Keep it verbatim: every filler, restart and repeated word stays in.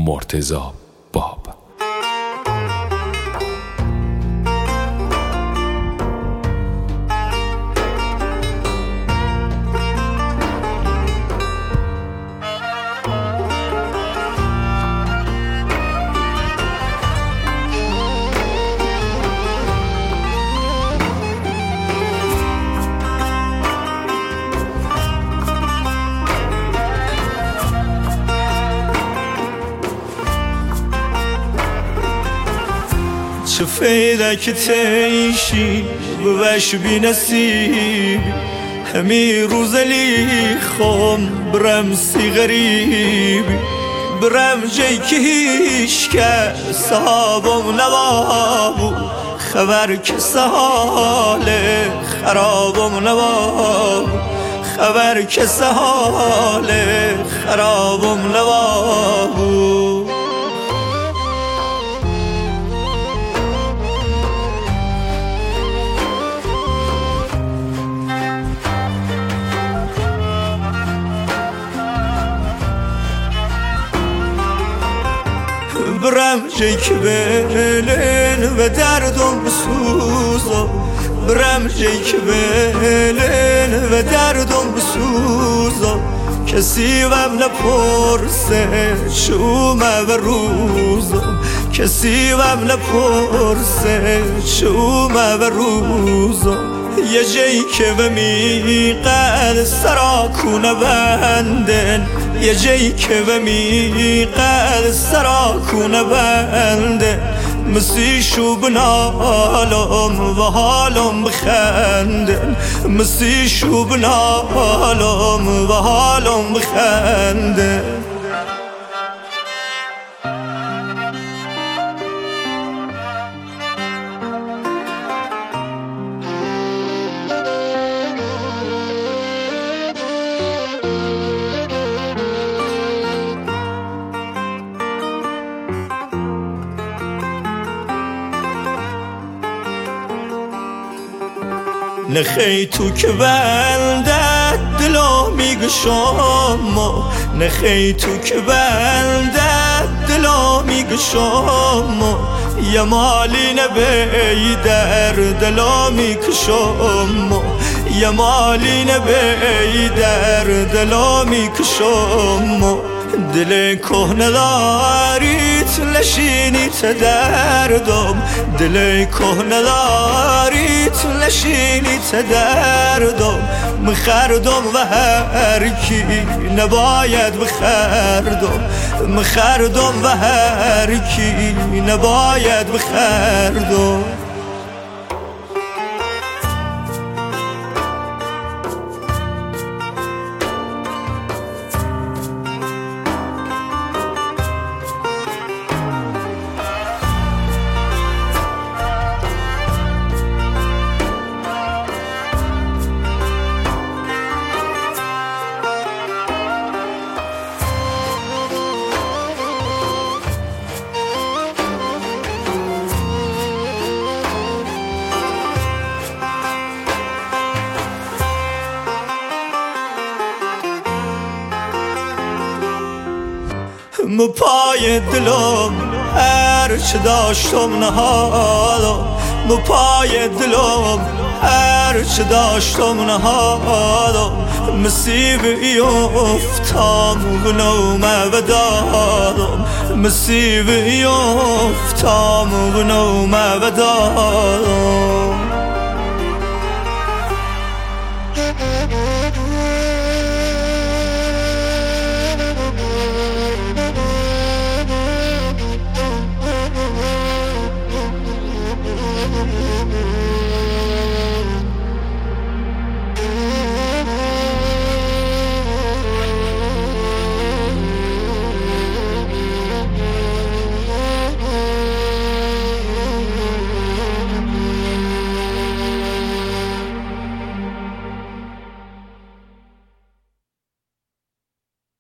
مرتضی باب. چه فایده که تعیشی بوش بی نصیب، همی روزلی خم برم سی غریب، برم جایی که هیچ کس صحابم نبابو، خبر که سحال خرابم نبابو، خبر که سحال خرابم نبابو. برم جایی که بلن و دردم بسوزم، برم جایی که بلن و دردم بسوزم، کسی وم نپرسه شومه و روزم، کسی وم نپرسه شومه و روزم. یه جایی که به میقد سرا کونه بندن، یه جایی که به میقد سرا کونه بندن، مسی شو بنالم و حالم بخندن، مسی شو بنالم و حالم بخندن. نخی تو که بلدت دلا میگشم، نخی تو که بلدت دلا میگشم، یه مالی نبی در دلا میکشم، یه مالی نبی در دلا میکشم. دل کهنه داریت لشینیت دردم، دل کهنه داریت لشینیت دردم، مخردم و هر کی نباید بخردم، مخردم و هر کی نباید بخردم. مو پای دلم هر چه داشتم نهادم، مو پای دلم هر چه داشتم نهادم، مسیب یفتم و نومه و دادم، مسیب یفتم و نومه و دادم.